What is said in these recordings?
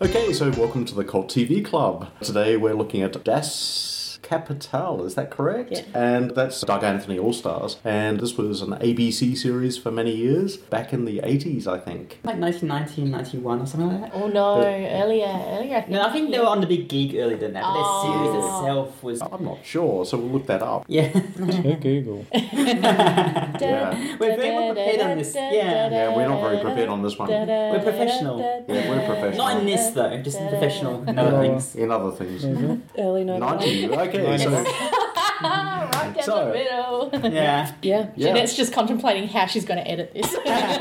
Okay, so welcome to the Cult TV Club. Today we're looking at Das Kapital, is that correct? Yeah. And that's Doug Anthony All-Stars. And this was an ABC series for many years, back in the 80s, I think. Like 1990, 91 or something like that. Oh no, earlier. I think. No, I think they were on the big gig earlier than that, but their series itself was... I'm not sure, so we'll look that up. Yeah. To Google. Yeah. We're very well prepared on this. Yeah, we're not very prepared on this one. We're professional. Yeah, we're professional. Not in this, though. Just professional in other things. In other things. Early 90. Okay, so... right down the middle. Yeah. Yeah. Jeanette's just contemplating how she's going to edit this.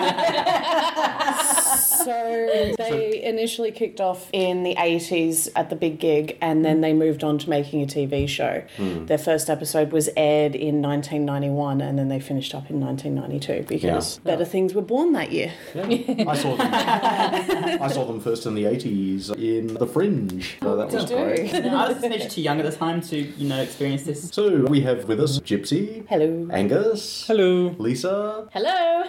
So they initially kicked off in the 80s at the big gig, and then they moved on to making a TV show. Their first episode was aired in 1991, and then they finished up in 1992 because better things were born that year. Yeah. I saw them first in the 80s in The Fringe. So that was great. I was maybe too young at the time to, experience this. So we have with us Gypsy. Hello. Angus. Hello. Lisa. Hello.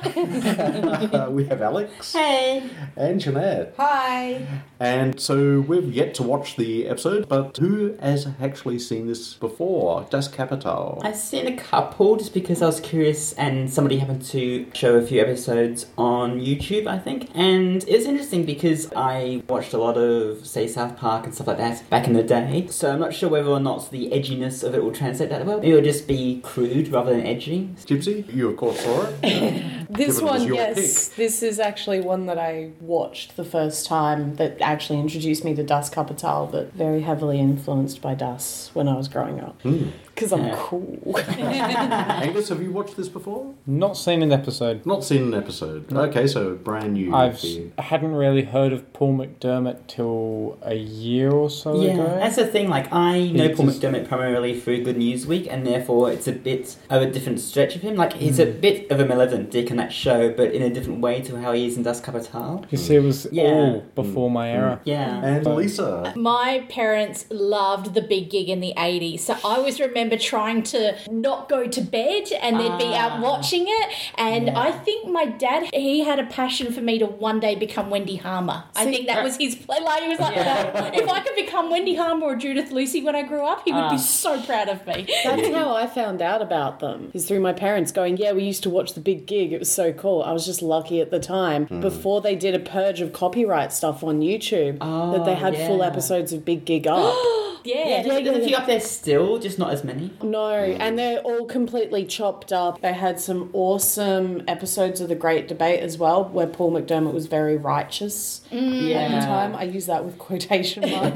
We have Alex. Hey. And Jeanette. Hi. And so we've yet to watch the episode, but who has actually seen this before? Das Kapital. I've seen a couple just because I was curious and somebody happened to show a few episodes on YouTube, I think. And it was interesting because I watched a lot of, say, South Park and stuff like that back in the day. So I'm not sure whether or not the edginess of it will translate that well. Maybe it'll just be crude rather than edgy. Gypsy, you of course saw it. This Given it was one, your yes. This is actually one that I watched the first time that actually introduced me to Das Kapital, but very heavily influenced by Das when I was growing up. Because I'm cool. Angus, have you watched this before? Not seen an episode. Not seen an episode. Okay, so brand new. I for you. hadn't really heard of Paul McDermott till a year or so ago. That's the thing, I know Paul just- McDermott primarily through Good News Week, and therefore it's a bit of a different stretch of him. He's a bit of a malevolent dick in that show, but in a different way to how he is in Das Kapital. You see, it was Yeah. all before my era. Yeah. And Lisa. My parents loved the big gig in the 80s, so I always remember trying to not go to bed and then be out watching it. And I think my dad, he had a passion for me to one day become Wendy Harmer. I think that was his play. He was like, if I could become Wendy Harmer or Judith Lucy when I grew up, he would be so proud of me. That's how I found out about them, is through my parents going, we used to watch the big gig. It was so cool. I was just lucky at the time, before they did a purge of copyright stuff on YouTube, that they had full episodes of Big Gig up. Yeah. There's a few up there still, just not as many. No, and they're all completely chopped up. They had some awesome episodes of The Great Debate as well, where Paul McDermott was very righteous at the time. I use that with quotation marks.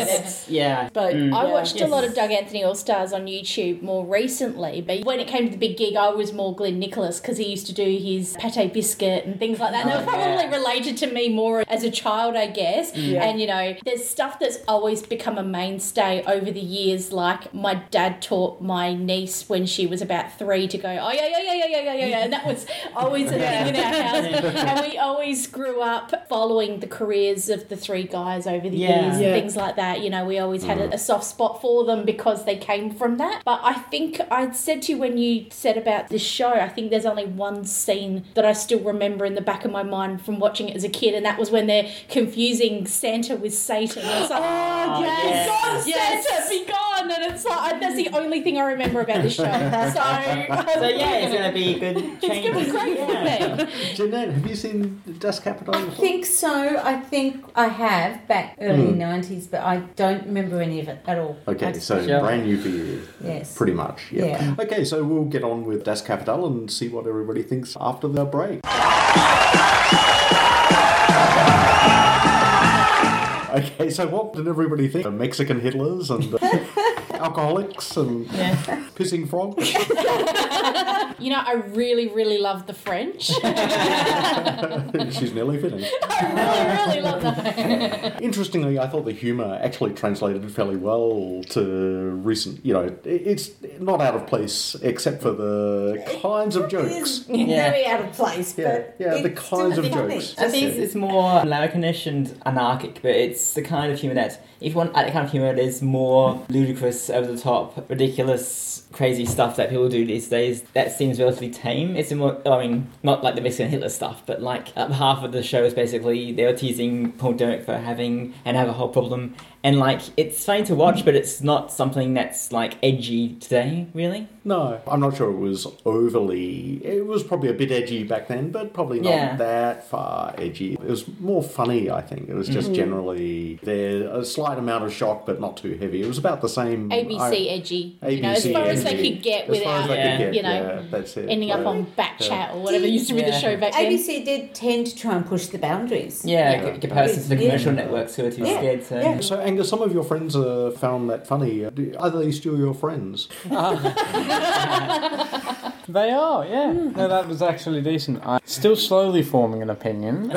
But I watched a lot of Doug Anthony All-Stars on YouTube more recently, but when it came to the big gig, I was more Glenn Nicholas because he used to do his pate biscuit and things like that. And they were probably related to me more as a child, I guess. And, there's stuff that's always become a mainstay over the years, like my dad taught my niece when she was about 3 to go, yeah. And that was always a thing in our house. And we always grew up following the careers of the three guys over the years and things like that. We always had a soft spot for them because they came from that. But I think I said to you when you said about this show, I think there's only one scene that I still remember in the back of my mind from watching it as a kid, and that was when they're confusing Santa with Satan. And it's like, Santa, be gone! And it's like, that's the only thing I remember about this show. So it's going to be a good change. It's going to be great for me. Jeanette, have you seen Das Kapital I before? think so. I think I have back early 90s, but I don't remember any of it at all. Okay, so brand new for you. Yes. Pretty much, Yeah. Okay, so we'll get on with Das Kapital and see what everybody thinks after the break. Okay, so what did everybody think? Mexican Hitlers and alcoholics and pissing frogs? I really, really love the French. She's nearly finished. I really love that. Interestingly, I thought the humour actually translated fairly well to recent, it's not out of place, except for the kinds of It jokes. is very out of place, but the it's kinds still of funny. jokes. I think it's more Americanish and anarchic, but it's the kind of humour that, if you want that kind of humour that is more ludicrous, over the top, ridiculous, crazy stuff that people do these days, that seems relatively tame. It's more, I mean, not like the Mexican Hitler stuff, but like half of the show is basically they were teasing Paul Derek for having an alcohol problem. And like, it's fun to watch, but it's not something that's like edgy today, really. No, I'm not sure it was overly... It was probably a bit edgy back then, but probably not that far edgy. It was more funny, I think. It was just generally there, a slight amount of shock, but not too heavy. It was about the same... ABC edgy. ABC you know, as far as they edgy. could get As far as without, they could get, you know, that's it. ending up on Backchat or whatever used to be the show back then. ABC did tend to try and push the boundaries. In comparison to the commercial networks who are too scared to... Yeah. So, Angus, some of your friends found that funny. Are they still your friends? They are, yeah. No, that was actually decent. I'm still slowly forming an opinion.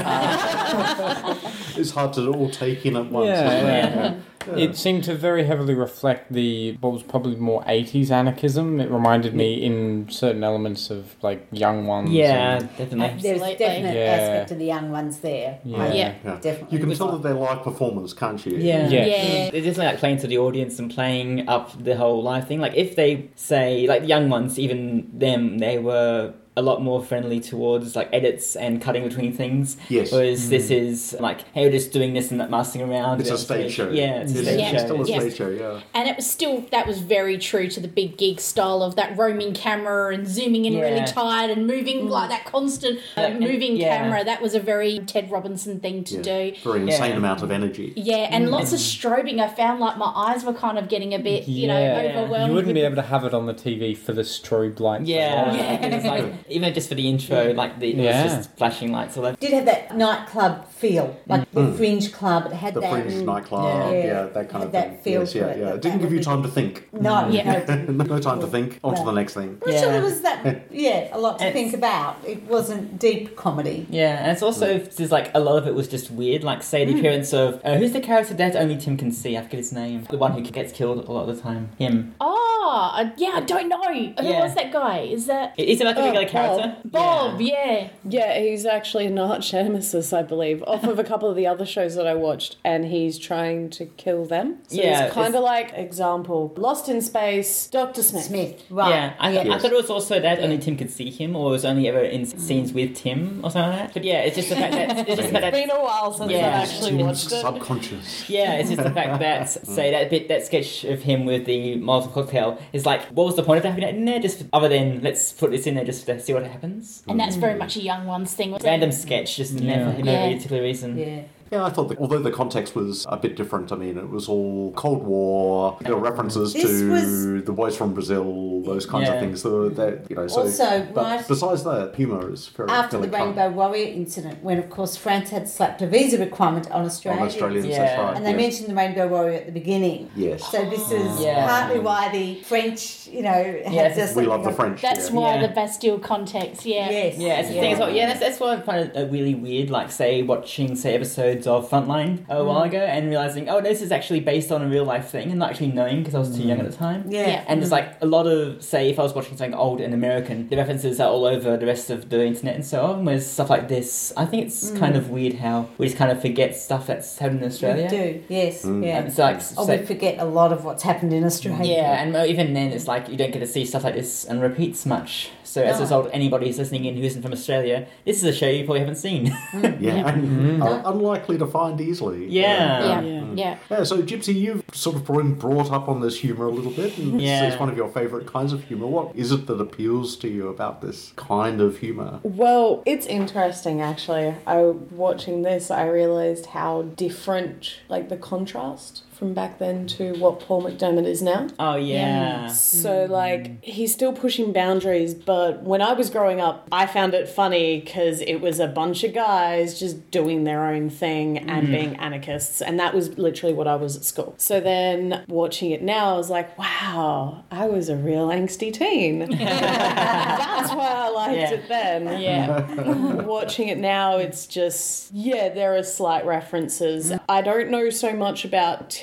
It's hard to all take in at once. Yeah. It seemed to very heavily reflect what was probably more 80s anarchism. It reminded me in certain elements of, like, Young Ones. Yeah, and- definitely. There's Absolutely. definite Yeah. aspect of the young ones there. Yeah. Definitely. You can tell that they're live performers, can't you? Yeah. Yeah. It's just like playing to the audience and playing up the whole live thing. Like, if they say, like, the young ones, even them, they were a lot more friendly towards like edits and cutting between things. Yes. Whereas this is like, hey, we're just doing this and messing around. It's a stage show. Yeah, it's a It's stage show. still a Yeah. stage show, yeah. And it was still, that was very true to the Big Gig style of that roaming camera and zooming in really tight and moving like that constant moving camera. That was a very Ted Robinson thing to do. Very insane amount of energy. Yeah, and lots of strobing. I found like my eyes were kind of getting a bit, you know, overwhelmed. You wouldn't be able to have it on the TV for the strobe lights. It's like, even just for the intro, like it was just flashing lights all over. Did have that nightclub feel, like the Fringe Club. It had The that Fringe nightclub, that kind of that thing. feel Yes, to it. It didn't give you time to think. No, No time to think. On to the next thing. I'm sure there was that. A lot to think about. It wasn't deep comedy. Yeah, and it's also there's like a lot of it was just weird. Like say the appearance of who's the character that only Tim can see? I forget his name. The one who gets killed a lot of the time. Him. I don't know. Who was that guy? Is that Is he like a regular character? Bob? Yeah. Yeah, he's actually an arch nemesis, I believe, off of a couple of the other shows that I watched, and he's trying to kill them. So it's kind of like, example, Lost in Space, Dr. Smith. Right. Yeah, I thought it was also that only Tim could see him, or it was only ever in scenes with Tim or something like that. But yeah, it's just the fact that it's been a while since I actually watched it. Subconscious. Yeah, it's just the fact that say that sketch of him with the Molotov cocktail is like, what was the point of having that in there? Just other than let's put this in there just to see what happens. And that's very much a Young Ones thing. wasn't it? Random sketch, just for no particular reason. Yeah. Yeah, I thought that although the context was a bit different, I mean, it was all Cold War, there were references to the boys from Brazil, those kinds of things. That, you know, so, Also, but right besides that, humour is very after the fairly Rainbow Warrior incident, when of course France had slapped a visa requirement on Australians. on Australians, that's right. And they mentioned the Rainbow Warrior at the beginning. Yes. So this is partly why the French, had this. We love the French. That's why the Bastille context, Yes. Yeah, it's the thing as well. Yeah, that's why I find it really weird, like, say, watching, episodes of Frontline a while ago and realising, oh, this is actually based on a real life thing, and not actually knowing because I was too young at the time. Yeah. And there's like a lot of, say, if I was watching something old and American, the references are all over the rest of the internet and so on, whereas stuff like this, I think it's kind of weird how we just kind of forget stuff that's happened in Australia. We do, yes. Yeah. And it's like, we forget a lot of what's happened in Australia. yeah, and even then, it's like you don't get to see stuff like this and repeats much. So as a result, anybody who's listening in who isn't from Australia, this is a show you probably haven't seen. Unlikely to find easily. Yeah. So Gypsy, you've sort of been brought up on this humour a little bit, and it's one of your favourite kinds of humour. What is it that appeals to you about this kind of humour? Well, it's interesting actually. Watching this, I realised how different, like the contrast from back then to what Paul McDermott is now. Oh, yeah. So, like, he's still pushing boundaries, but when I was growing up, I found it funny because it was a bunch of guys just doing their own thing and being anarchists, and that was literally what I was at school. So then, watching it now, I was like, wow, I was a real angsty teen. That's why I liked it then. Yeah. Watching it now, it's just, there are slight references. I don't know so much about Tim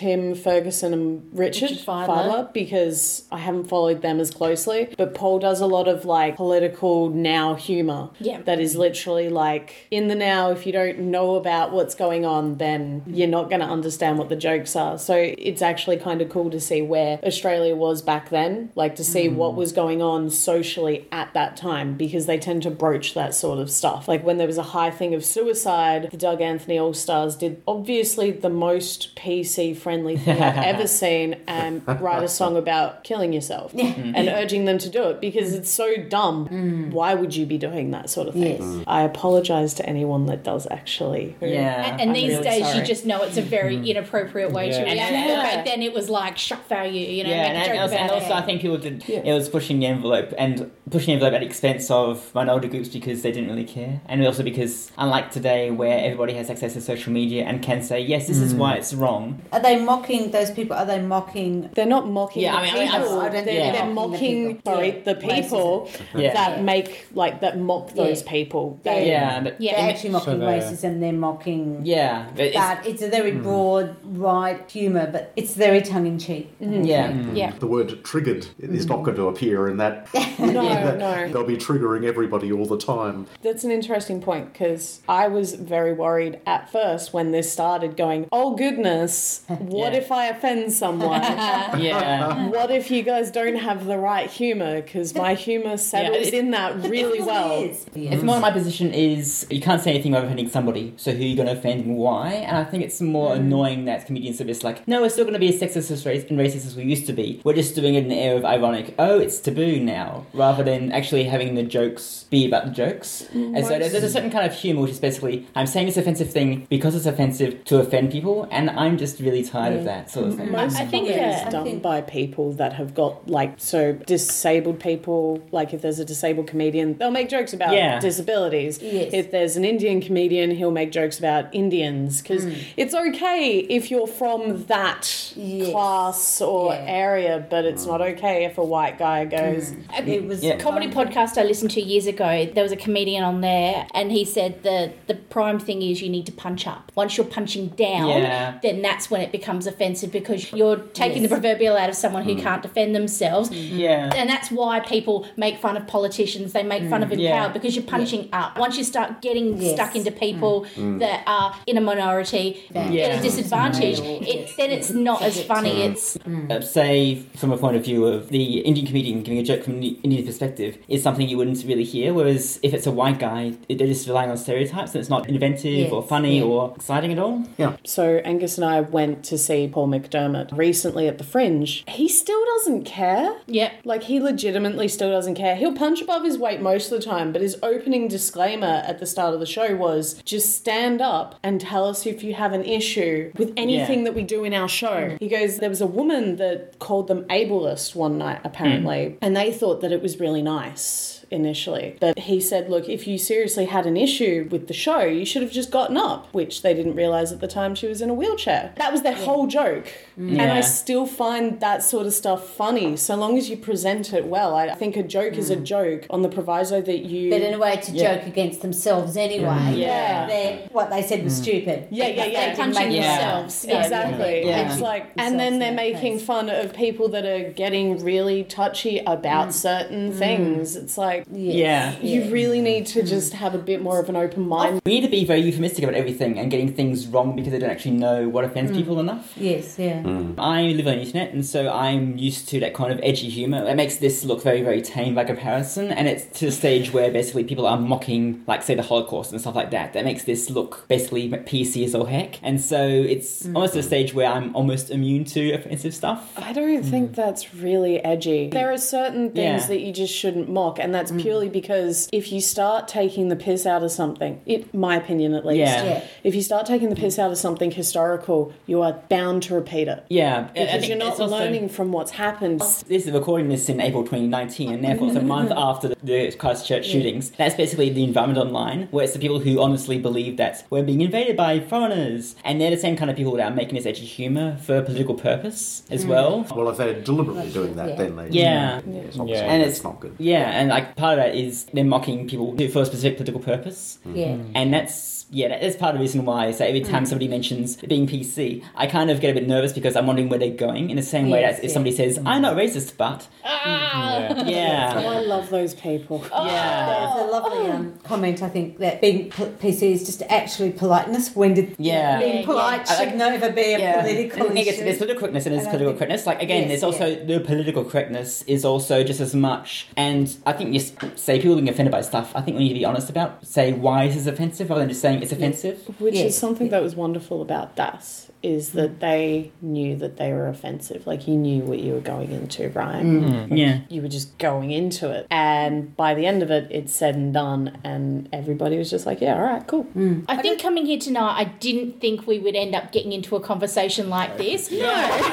Tim Ferguson and Richard Fidler because I haven't followed them as closely. But Paul does a lot of like political now humour. Yeah. That is literally like in the now. If you don't know about what's going on, then you're not going to understand what the jokes are. So it's actually kind of cool to see where Australia was back then, like to see what was going on socially at that time, because they tend to broach that sort of stuff. Like when there was a high thing of suicide, the Doug Anthony All-Stars did obviously the most PC friendly thing I've ever seen, and write a song about killing yourself and urging them to do it because it's so dumb. Why would you be doing that sort of thing? Yes. I apologise to anyone that does actually. Yeah. And I'm these really days sorry. you just know it's a very inappropriate way to react. But back then it was like shock value, you know, make a joke about and also it. I think people did. It was pushing the envelope at the expense of minority groups because they didn't really care, and also because unlike today where everybody has access to social media and can say yes, this is why it's wrong. Are they mocking those people? Are they mocking? They're not mocking the people. I don't think They're mocking the people that make that mock those people. They're actually mocking racism. They're mocking. But it's a very broad, right humour, but it's very tongue in cheek. The word triggered is not going to appear in that. No. They'll be triggering everybody all the time. That's an interesting point because I was very worried at first when this started going, oh goodness, what if I offend someone? What if you guys don't have the right humour? Because my humour settles in that really well. It's more my position is you can't say anything about offending somebody, so who are you going to offend and why? And I think it's more annoying that comedians are just like, no, we're still going to be as sexist and racist as we used to be. We're just doing it in an air of ironic, oh, it's taboo now, rather than actually having the jokes be about the jokes. And so there's a certain kind of humour which is basically, I'm saying this offensive thing because it's offensive to offend people, and I'm just really tired of that sort of thing. I think it's done by people that have got disabled people. Like if there's a disabled comedian, they'll make jokes about disabilities. If there's an Indian comedian, he'll make jokes about Indians because it's okay if you're from that class or area, but it's not okay if a white guy goes. It was a comedy podcast I listened to years ago. There was a comedian on there, and he said the prime thing is you need to punch up. Once you're punching down, then that's when it becomes offensive because you're taking the proverbial out of someone who can't defend themselves. And that's why people make fun of politicians. They make fun of empowered because you're punching up. Once you start getting stuck into people that are in a minority, at a disadvantage, then it's not as funny. It's say from a point of view of the Indian comedian giving a joke from an Indian perspective is something you wouldn't really hear, whereas if it's a white guy, they're just relying on stereotypes and it's not inventive or funny or exciting at all. So Angus and I went to see Paul McDermott recently at the Fringe. He still doesn't care. Like he legitimately still doesn't care. He'll punch above his weight most of the time, but his opening disclaimer at the start of the show was just stand up and tell us if you have an issue with anything that we do in our show. He goes, there was a woman that called them ableist one night apparently, and they thought that it was really nice initially. But he said, look, if you seriously had an issue with the show, you should have just gotten up, which they didn't realise at the time she was in a wheelchair. That was their whole joke. And I still find that sort of stuff funny, so long as you present it well. I think a joke is a joke on the proviso that you... But in a way, it's a joke against themselves anyway. What they said was stupid. They're punching themselves. Exactly. It's like, and then they're making fun of people that are getting really touchy about certain things. It's like, you really need to just have a bit more of an open mind. We need to be very euphemistic about everything and getting things wrong because they don't actually know what offends people enough. I live on the internet, and so I'm used to that kind of edgy humour. That makes this look very, very tame by comparison, and it's to the stage where basically people are mocking, like, say, the Holocaust and stuff like that. That makes this look basically PC as all heck. And so it's almost at a stage where I'm almost immune to offensive stuff. I don't think that's really edgy. There are certain things that you just shouldn't mock, and that's purely because if you start taking the piss out of something, my opinion at least, if you start taking the piss out of something historical, you are bound to repeat it. Because you're not learning from what's happened. Recording this in April 2019, and therefore it's a month after the Christchurch shootings. That's basically the environment online, where it's the people who honestly believe that we're being invaded by foreigners, and they're the same kind of people that are making this edgy humour for political purpose as well. Well, if they're deliberately doing that, then they... And it's not good. And like part of that is they're mocking people for a specific political purpose. Yeah. And that's part of the reason why. So every time somebody mentions being PC, I kind of get a bit nervous because I'm wondering where they're going. In the same way that if somebody says, I'm not racist, but... Yeah. Oh, I love those people. Yeah. There's a lovely comment, I think, that being PC is just actually politeness. When did being polite should never be a political issue. I guess there's political correctness and there's political correctness. Like, again, there's also the political correctness is also just as much. And I think just say people being offended by stuff, I think we need to be honest about, say why this is offensive rather than just saying it's offensive. Which is something that was wonderful about Das. Is that they knew that they were offensive. Like, you knew what you were going into, right? Yeah. You were just going into it. And by the end of it, it's said and done. And everybody was just like, yeah, all right, cool. I think coming here tonight, I didn't think we would end up getting into a conversation like this. No.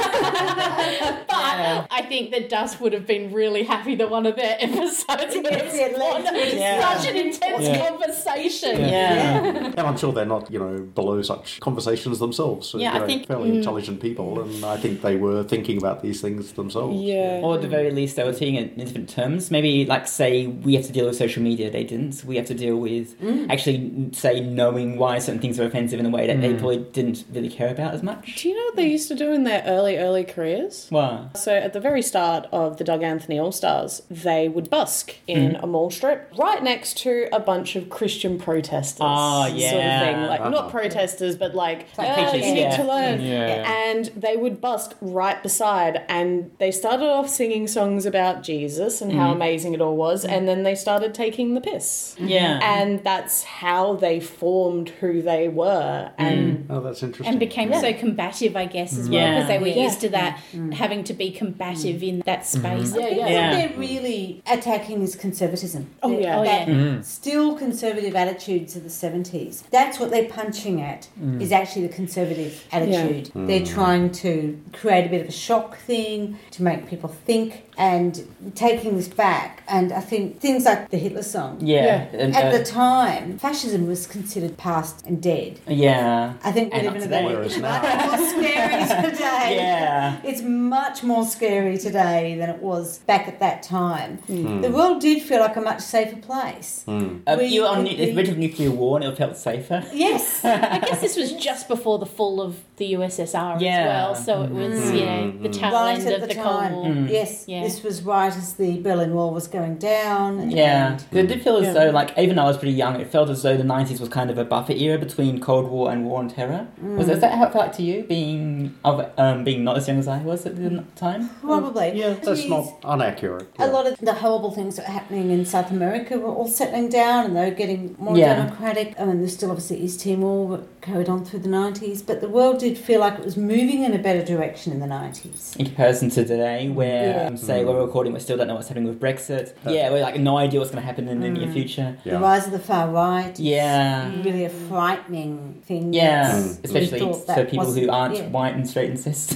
But I think that Das would have been really happy that one of their episodes would have spawned such an intense conversation. And I'm sure they're not, below such conversations themselves. So, I think fairly intelligent people, and I think they were thinking about these things themselves. Yeah. Or at the very least, they were seeing it in different terms. Maybe, like, say, we have to deal with social media. They didn't. We have to deal with actually, say, knowing why certain things are offensive in a way that they probably didn't really care about as much. Do you know what they used to do in their early careers? What? So at the very start of the Doug Anthony All-Stars, they would busk in a mall strip right next to a bunch of Christian protesters. Oh, yeah. Sort of thing. Like, not protesters, but like, you need to learn. Yeah. And they would busk right beside, and they started off singing songs about Jesus and how amazing it all was, and then they started taking the piss. Yeah. And that's how they formed who they were. And Oh, that's interesting. And became so combative, I guess, as well, because they were used to that, having to be combative in that space. I think what they're really attacking is conservatism. Still conservative attitudes of the 70s. That's what they're punching at, is actually the conservative attitude. They're trying to create a bit of a shock thing, to make people think, and taking this back. And I think things like the Hitler song. And, at the time, fascism was considered past and dead. I think we live in a very more scary today. It's much more scary today than it was back at that time. The world did feel like a much safer place. You were on the verge of nuclear war and it felt safer. Yes. I guess this was just before the fall of the USSR as well, so it was, the tail end of the Cold War. Yes, this was right as the Berlin Wall was going down. It did feel as though, like, even though I was pretty young, it felt as though the 90s was kind of a buffer era between Cold War and War on Terror. Was that how it felt like to you, being not as young as I was at the time? Probably. That's not inaccurate. A lot of the horrible things that were happening in South America were all settling down, and they were getting more democratic. I mean, there's still obviously East Timor that carried on through the 90s, but the world did feel like it was moving in a better direction in the 90s. In comparison to today, where, say, we're recording, we still don't know what's happening with Brexit. We're like no idea what's going to happen in the near future. The rise of the far right is really a frightening thing. Especially for people who aren't white and straight and cis.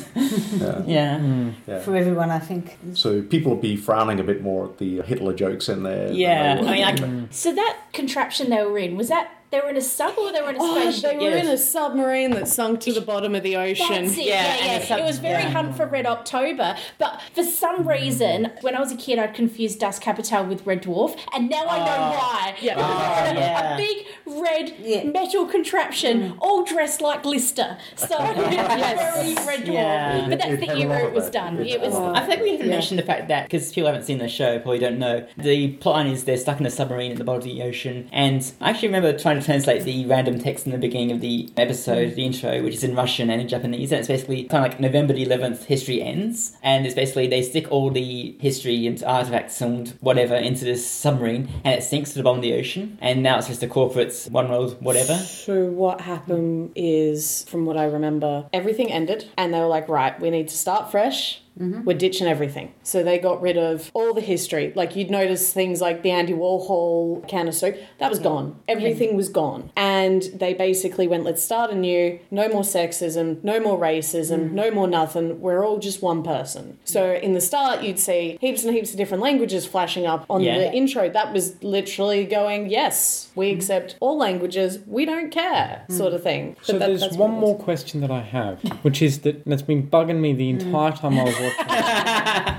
For everyone, I think. So people will be frowning a bit more at the Hitler jokes in there. So that contraption they were in, was that they were in a sub or they were in a spaceship? They were in a submarine that sunk to the bottom of the ocean. That's it. It was very Hunt for Red October. But for some reason, when I was a kid, I'd confused Das Kapital with Red Dwarf, and now I know why. A big red metal contraption, all dressed like Lister. So very Red Dwarf. But that's the era it was done. It was. I think we haven't mentioned the fact that, because people haven't seen the show, probably don't know, the plotline is they're stuck in a submarine at the bottom of the ocean, and I actually remember trying to translate the random text in the beginning of the episode, the intro, which is in Russian and in Japanese, and it's basically kind of like November the 11th, history ends, and it's basically they stick all the history and artifacts and whatever into this submarine, and it sinks to the bottom of the ocean, and now it's just a corporate one world whatever. So what happened is, from what I remember, everything ended, and they were like, right, we need to start fresh. We're ditching everything. So they got rid of all the history. Like, you'd notice things like the Andy Warhol can of soap. That was gone. Everything was gone. And they basically went, let's start anew. No more sexism. No more racism. No more nothing. We're all just one person. So in the start, you'd see heaps and heaps of different languages flashing up on the intro. That was literally going, yes, we accept all languages. We don't care, sort of thing. But so there's one more question that I have, which is that's been bugging me the entire time I was watching.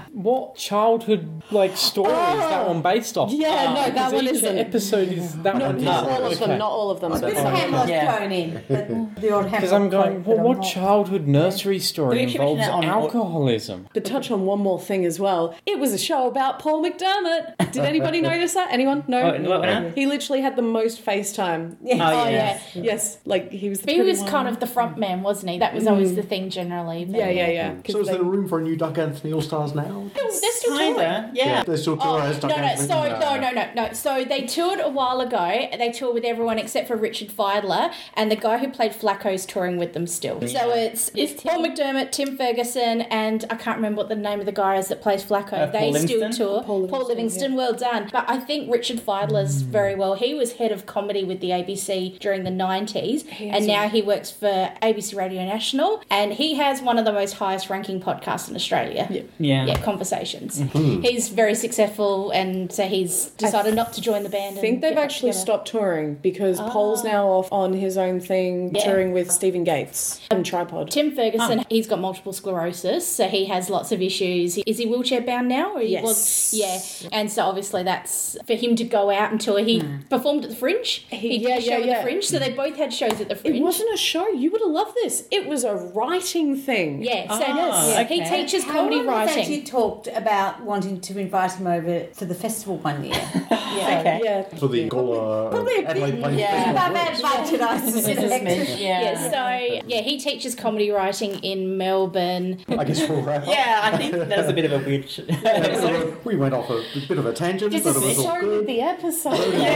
What childhood story is that one based off? Yeah, no, that one isn't. Episode is that No, one? not all of them. Not all of them. This Hamlet's thrown in. The odd Because I'm going, what childhood nursery story But involves alcoholism? But touch on one more thing as well. It was a show about Paul McDermott. Did anybody notice that? Anyone? No? What? He literally had the most FaceTime. Yes. Yes, like he was the He pretty was one. kind of the front man, wasn't he? That was always the thing generally. But Yeah. So is there room for a new Duck Anthony All-Stars now? They're still touring. Kinda, yeah. They're still touring as Duck Anthony? No. So they toured a while ago. They toured with everyone except for Richard Fidler, and the guy who played Flacco's touring with them still. So it's Paul McDermott, Tim Ferguson, and I can't remember what the name of the guy is that plays Flacco. They Paul still Livingston? tour. Paul Paul Livingston, well done. But I think Richard Fidler's very well. He was head of comedy with the ABC during the 90s, and now he works for ABC Radio National, and he has one of the most highest ranking podcasts in Australia. Yeah. Conversations. He's very successful, and so he's decided not to join the band. I think they've actually stopped touring because Paul's now off on his own thing, touring with Stephen Gates and Tripod. Tim Ferguson, he's got multiple sclerosis, so he has lots of issues. Is he wheelchair bound now? Or Yes. And so obviously that's for him to go out and tour. He performed at the Fringe. He did a show at the Fringe, so they both had shows at the Fringe. It wasn't a show. You would have loved this. It was a writing thing. Yeah, so he teaches comedy Helen has writing. actually talked about wanting to invite him over for the festival one year. Yeah. For the Gawler Probably a Adelaide bit Plains above Festival. our budget, I suspect. He teaches comedy writing in Melbourne. I guess we'll wrap up. Yeah, I think that was a bit of a weird We went off a bit of a tangent, Just but it was all started good. the episode.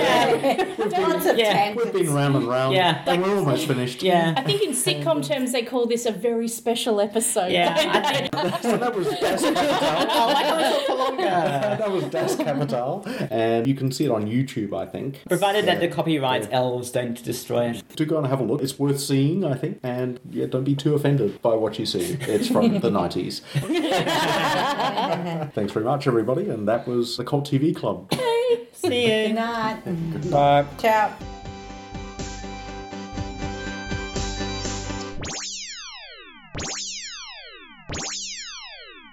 Lots of tangents. We've been round and round, and we're almost finished. I think in sitcom terms they call this a very special episode. So that was Das Capital. Why can't we talk for longer? That was Das Capital, and you can see it on YouTube, I think. Provided that the copyright elves don't destroy it. Do go and have a look. It's worth seeing, I think, and don't be too offended by what you see. It's from the 90s. Thanks very much, everybody, and that was the Cult TV Club. See you. Good night. Bye. Ciao.